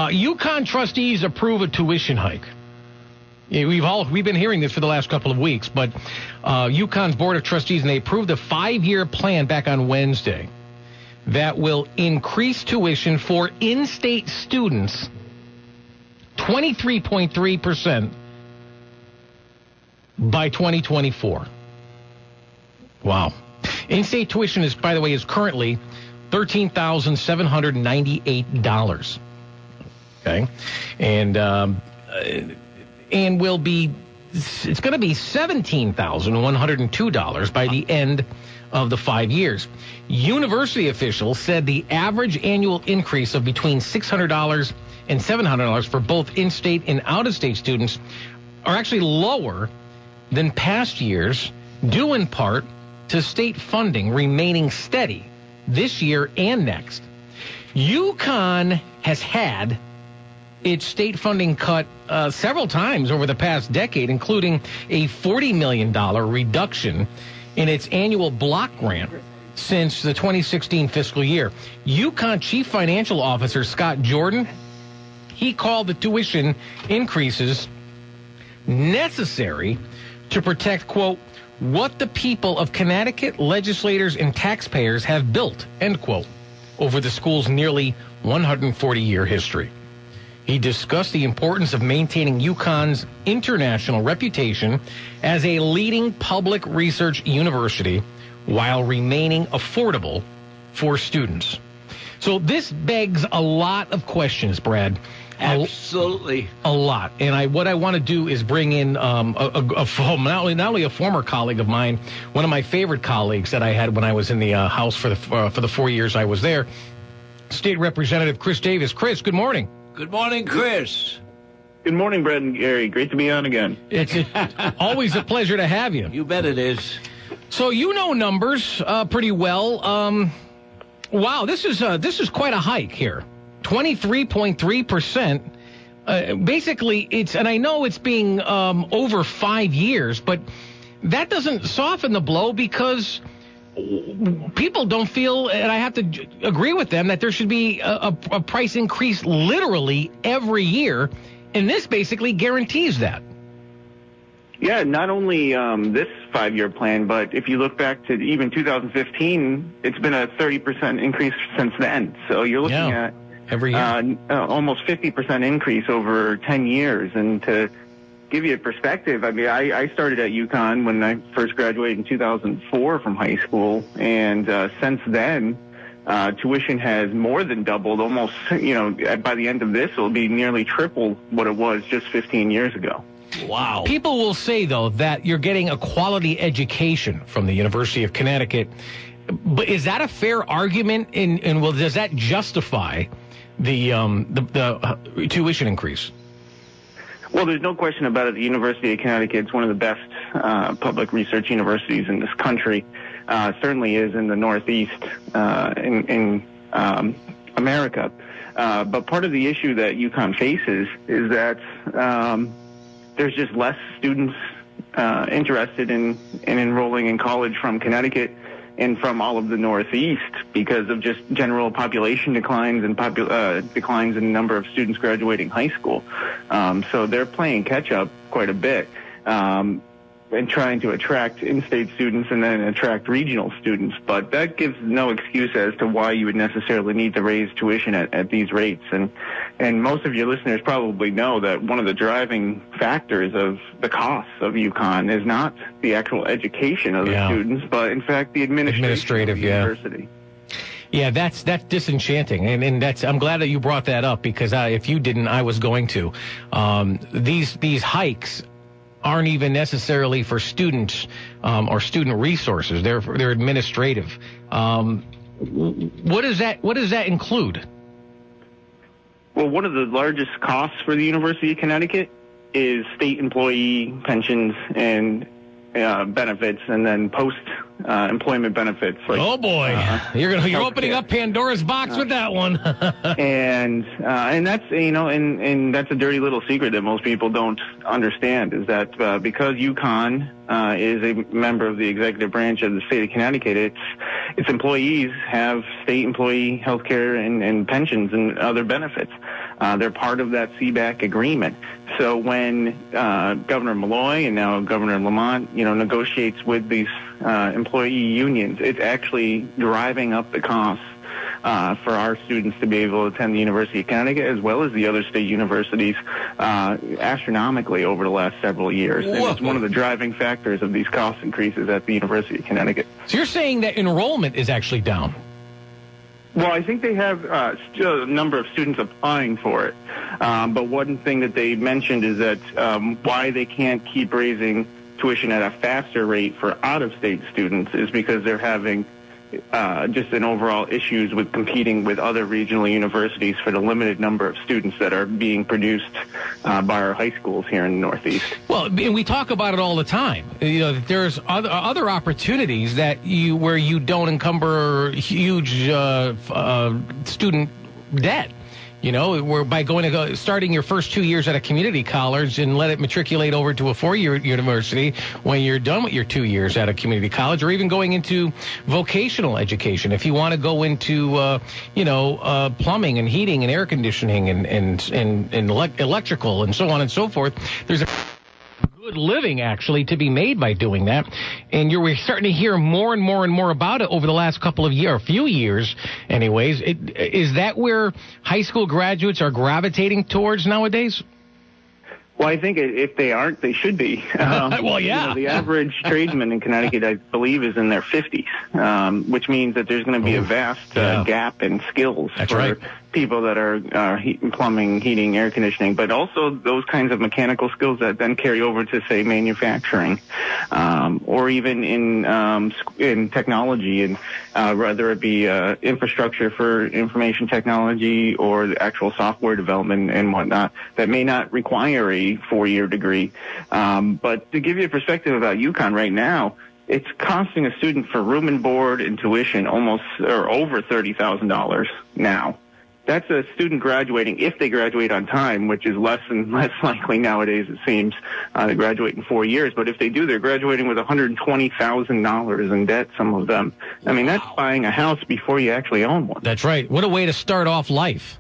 UConn trustees approve a tuition hike. Yeah, we've been hearing this for the last couple of weeks, but UConn's Board of Trustees, and they approved a 5-year plan back on Wednesday that will increase tuition for in-state students 23.3% by 2024. Wow. In-state tuition is, by the way, is currently $13,798. Okay. And will be, it's going to be $17,102 by the end of the 5 years. University officials said the average annual increase of between $600 and $700 for both in-state and out-of-state students are actually lower than past years, due in part to state funding remaining steady this year and next. UConn has had its state funding cut several times over the past decade, including a $40 million reduction in its annual block grant since the 2016 fiscal year. UConn Chief Financial Officer Scott Jordan, he called the tuition increases necessary to protect, quote, what the people of Connecticut, legislators, and taxpayers have built, end quote, over the school's nearly 140-year history. He discussed the importance of maintaining UConn's international reputation as a leading public research university while remaining affordable for students. So this begs a lot of questions, Brad. Absolutely. A lot. And what I want to do is bring in not only a former colleague of mine, one of my favorite colleagues that I had when I was in the House for the 4 years I was there, State Representative Chris Davis. Chris, good morning. Good morning, Chris. Good morning, Brad and Gary. Great to be on again. It's always a pleasure to have you. You bet it is. So you know numbers pretty well. Wow, this is quite a hike here. 23.3%. Basically, and I know it's being over 5 years, but that doesn't soften the blow because people don't feel, and I have to agree with them, that there should be a price increase literally every year, and this basically guarantees that. Yeah, not only this 5-year plan, but if you look back to even 2015, it's been a 30% increase since then. So you're looking at every year. Almost 50% increase over 10 years. And to give you a perspective, I mean, I started at UConn when I first graduated in 2004 from high school, and since then, tuition has more than doubled. Almost, by the end of this, it'll be nearly triple what it was just 15 years ago. Wow. People will say, though, that you're getting a quality education from the University of Connecticut. But is that a fair argument? And does that justify the tuition increase? Well, there's no question about it. The University of Connecticut is one of the best public research universities in this country. Certainly is in the Northeast in America. But part of the issue that UConn faces is that there's just less students interested in enrolling in college from Connecticut and from all of the Northeast because of just general population declines and declines in the number of students graduating high school. So they're playing catch up quite a bit and trying to attract in-state students and then attract regional students. But that gives no excuse as to why you would necessarily need to raise tuition at these rates. And most of your listeners probably know that one of the driving factors of the costs of UConn is not the actual education of the students, but in fact the administrative of the university. Yeah, that's disenchanting, and I'm glad that you brought that up because if you didn't, I was going to. These hikes aren't even necessarily for students or student resources. They're administrative. What does that include? Well, one of the largest costs for the University of Connecticut is state employee pensions and benefits, and then post-employment benefits. Like, oh boy, you're opening up Pandora's box with that one. and that's and that's a dirty little secret that most people don't understand is that because UConn is a member of the executive branch of the state of Connecticut, its employees have state employee health care and pensions and other benefits. They're part of that CBAC agreement. So when Governor Malloy and now Governor Lamont, negotiates with these employee unions, it's actually driving up the costs for our students to be able to attend the University of Connecticut as well as the other state universities astronomically over the last several years. And it's one of the driving factors of these cost increases at the University of Connecticut. So you're saying that enrollment is actually down? Well, I think they have still a number of students applying for it. But one thing that they mentioned is that why they can't keep raising tuition at a faster rate for out-of-state students is because they're having just an overall issues with competing with other regional universities for the limited number of students that are being produced by our high schools here in the Northeast. Well, and we talk about it all the time. There's other opportunities where you don't encumber huge student debt. Where by starting your first 2 years at a community college and let it matriculate over to a 4-year university when you're done with your 2 years at a community college, or even going into vocational education. If you want to go into, plumbing and heating and air conditioning and electrical and so on and so forth, there's a good living actually to be made by doing that, and we're starting to hear more and more and more about it over the last few years anyways. Is that where high school graduates are gravitating towards nowadays? Well, I think if they aren't, they should be. Well, yeah. The average tradesman in Connecticut, I believe, is in their 50s, which means that there's going to be a vast gap in skills for people that are plumbing, heating, air conditioning, but also those kinds of mechanical skills that then carry over to, say, manufacturing, or even in technology, and whether it be infrastructure for information technology or the actual software development and whatnot, that may not require a 4-year degree. But to give you a perspective about UConn right now, it's costing a student for room and board and tuition almost or over $30,000 now. That's a student graduating, if they graduate on time, which is less and less likely nowadays, it seems, to graduate in 4 years. But if they do, they're graduating with $120,000 in debt, some of them. I mean, that's buying a house before you actually own one. That's right. What a way to start off life.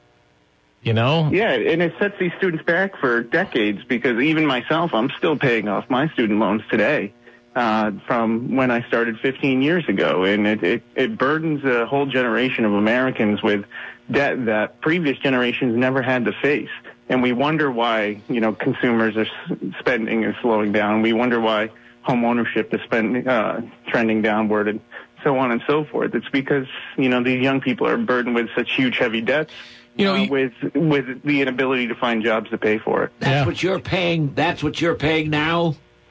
Yeah, and it sets these students back for decades, because even myself, I'm still paying off my student loans today from when I started 15 years ago. And it burdens a whole generation of Americans with debt that previous generations never had to face. And we wonder why, consumers are spending is slowing down. We wonder why home ownership is trending downward and so on and so forth. It's because, these young people are burdened with such huge, heavy debts. With the inability to find jobs to pay for it. That's what you're paying. That's what you're paying now.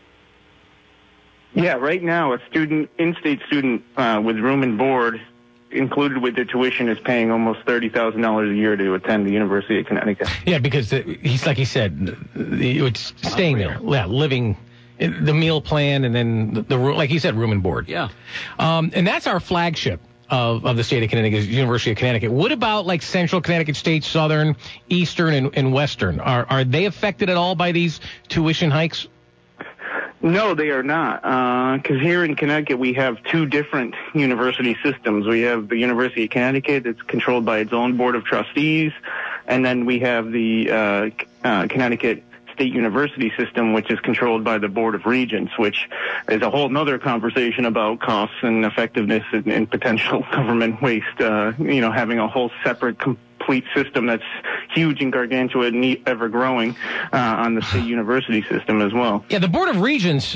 Yeah, right now a in-state student with room and board included with their tuition is paying almost $30,000 a year to attend the University of Connecticut. Yeah, because he's like he said, it's staying there, living. The meal plan, and then the like you said, room and board. Yeah, and that's our flagship of the state of Connecticut, University of Connecticut. What about like Central Connecticut State, Southern, Eastern, and Western? Are they affected at all by these tuition hikes? No, they are not. Because here in Connecticut, we have two different university systems. We have the University of Connecticut that's controlled by its own board of trustees, and then we have the Connecticut State University system, which is controlled by the Board of Regents, which is a whole other conversation about costs and effectiveness and potential government waste. Having a whole separate complete system that's huge and gargantuan and ever growing on the state university system as well. Yeah, the Board of Regents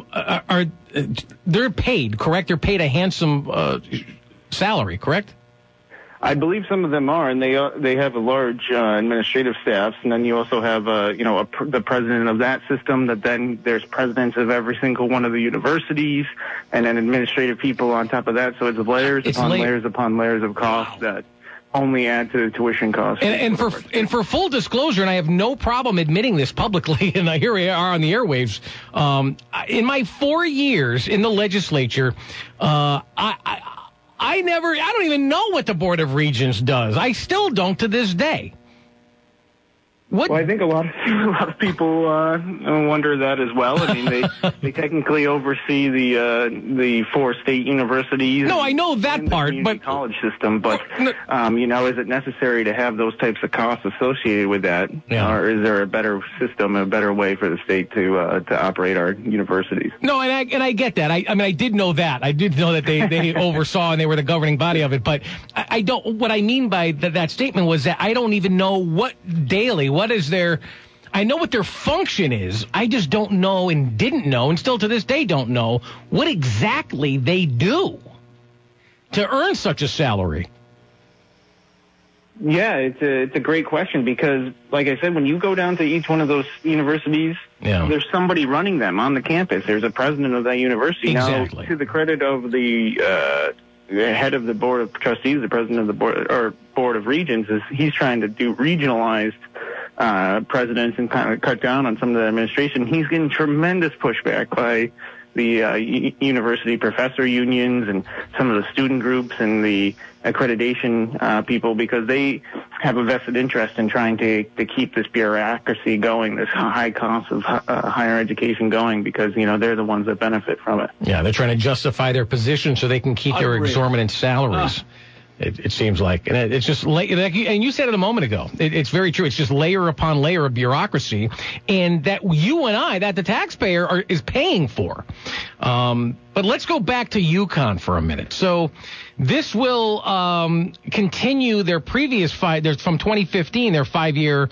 they're paid, correct? They're paid a handsome salary, correct? I believe some of them are, and they have a large administrative staffs, and then you also have the president of that system. That then there's presidents of every single one of the universities, and then administrative people on top of that. So it's layers upon layers of costs that only add to the tuition costs. And for full disclosure, and I have no problem admitting this publicly, and here we are on the airwaves. In my 4 years in the legislature, I don't even know what the Board of Regents does. I still don't to this day. What? Well, I think a lot of people wonder that as well. I mean, they technically oversee the 4 state universities. No, I know that and part, the but college system. But is it necessary to have those types of costs associated with that, or is there a better system, a better way for the state to operate our universities? No, and I get that. I mean, I did know that. I did know that they oversaw and they were the governing body of it. But I don't. What I mean by that statement was that I don't even know what is their. I know what their function is. I just don't know and didn't know and still to this day don't know what exactly they do to earn such a salary. Yeah, it's a great question because, like I said, when you go down to each one of those universities, there's somebody running them on the campus. There's a president of that university. Exactly. Now, to the credit of the head of the board of trustees, the president of the board of regents, is he's trying to do regionalized presidents and kind of cut down on some of the administration. He's getting tremendous pushback by the university professor unions and some of the student groups and the accreditation people because they have a vested interest in trying to keep this bureaucracy going, this high cost of higher education going because, they're the ones that benefit from it. Yeah, they're trying to justify their position so they can keep their exorbitant salaries. It seems like, and it's just and you said it a moment ago. It's very true. It's just layer upon layer of bureaucracy, and that you and I, that the taxpayer is paying for. But let's go back to UConn for a minute. So this will continue their previous from 2015, their 5-year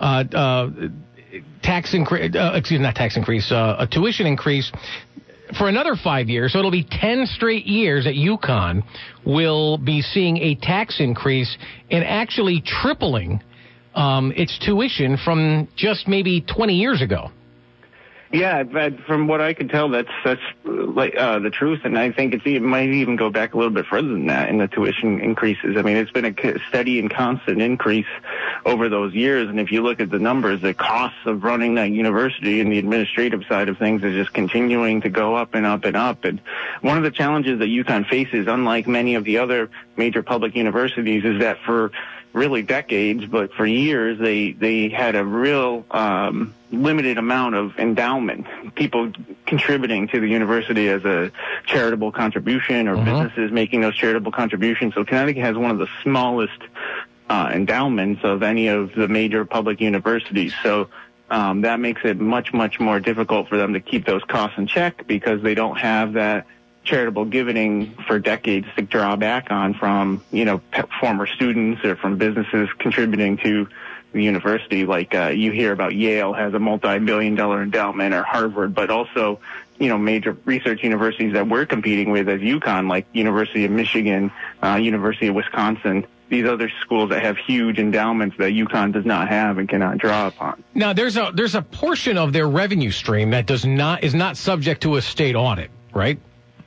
tuition increase. For another 5 years, so it'll be 10 straight years at UConn, will be seeing a tax increase and actually tripling its tuition from just maybe 20 years ago. Yeah, from what I could tell, that's like the truth, and I think it might even go back a little bit further than that in the tuition increases. I mean, it's been a steady and constant increase over those years, and if you look at the numbers, the costs of running that university and the administrative side of things is just continuing to go up and up and up. And one of the challenges that UConn faces, unlike many of the other major public universities, is that for really decades, but for years, they had a real limited amount of endowment, people contributing to the university as a charitable contribution or businesses making those charitable contributions. So Connecticut has one of the smallest endowments of any of the major public universities. So that makes it much, much more difficult for them to keep those costs in check because they don't have that charitable giving for decades to draw back on from, former students or from businesses contributing to the university. Like you hear about Yale has a multi-billion-dollar endowment, or Harvard, but also, major research universities that we're competing with as UConn, like University of Michigan, University of Wisconsin. These other schools that have huge endowments that UConn does not have and cannot draw upon. Now, there's a portion of their revenue stream that is not subject to a state audit, right?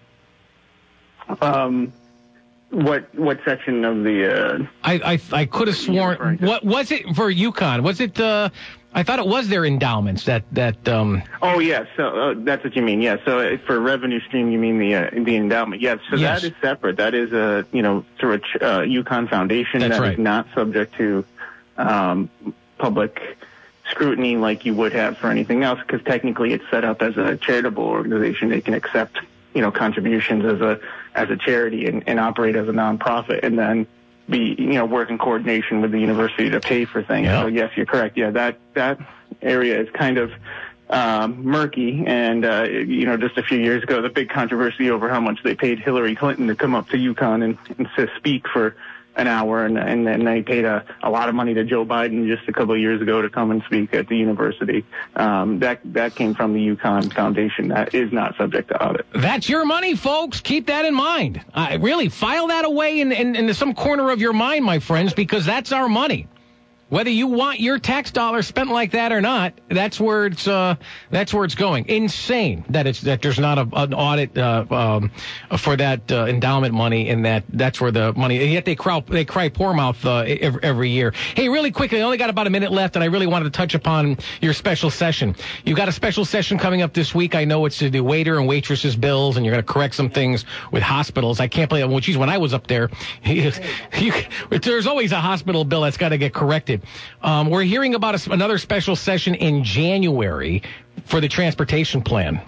What section of the? I could have sworn. What was it for UConn? Was it? I thought it was their endowments that. Oh yeah, so that's what you mean. Yeah, so for revenue stream, you mean the endowment. Yeah, so yes. That is separate. That is through a UConn Foundation. That's right. Is not subject to public scrutiny like you would have for anything else, because technically it's set up as a charitable organization. They can accept contributions as a charity and operate as a nonprofit, and then be work in coordination with the university to pay for things. Yeah. So yes, you're correct. Yeah, that area is kind of murky, and just a few years ago, the big controversy over how much they paid Hillary Clinton to come up to UConn and to speak for an hour, and then they paid a lot of money to Joe Biden just a couple of years ago to come and speak at the university. That came from the UConn Foundation. That is not subject to audit. That's your money, folks. Keep that in mind. Really, file that away in some corner of your mind, my friends, because that's our money. Whether you want your tax dollars spent like that or not, that's where it's going. Insane that there's not an audit for that endowment money, and that's where the money. And yet they cry poor mouth every year. Hey, really quickly, I only got about a minute left, and I really wanted to touch upon your special session. You've got a special session coming up this week. I know it's the waiter and waitresses bills, and you're going to correct some things with hospitals. I can't believe. Well, geez, when I was up there, there's always a hospital bill that's got to get corrected. it. We're hearing about another special session in January for the transportation plan.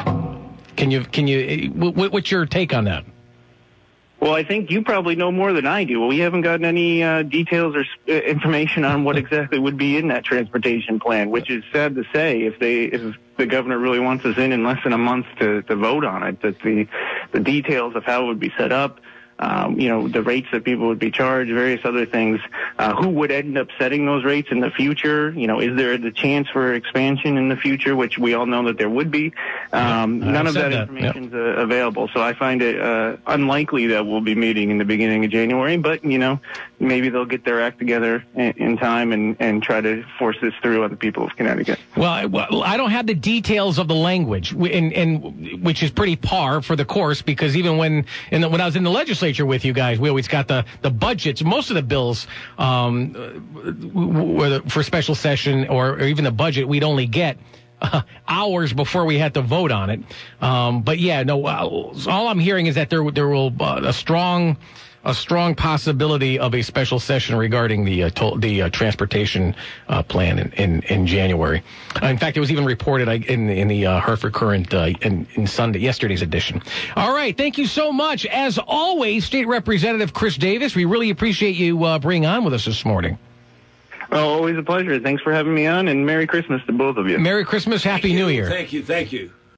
What's your take on that? Well, I think you probably know more than I do. We haven't gotten any details or information on what exactly would be in that transportation plan, which is sad to say. If the governor really wants us in less than a month to vote on it, that the details of how it would be set up, the rates that people would be charged, various other things, who would end up setting those rates in the future? Is there the chance for expansion in the future, which we all know that there would be? None of that information is available. So I find it unlikely that we'll be meeting in the beginning of January, but, maybe they'll get their act together in time and try to force this through on the people of Connecticut. Well, I don't have the details of the language, and which is pretty par for the course, because even when I was in the legislature with you guys, we always got the budgets. Most of the bills for special session or even the budget, we'd only get hours before we had to vote on it. But yeah, no. All I'm hearing is that there will a strong possibility of a special session regarding the transportation plan in January. In fact, it was even reported in the Hartford Courant in yesterday's edition. All right, thank you so much. As always, State Representative Chris Davis, we really appreciate you being on with us this morning. Oh, always a pleasure. Thanks for having me on, and Merry Christmas to both of you. Merry Christmas, Happy New Year. Thank you.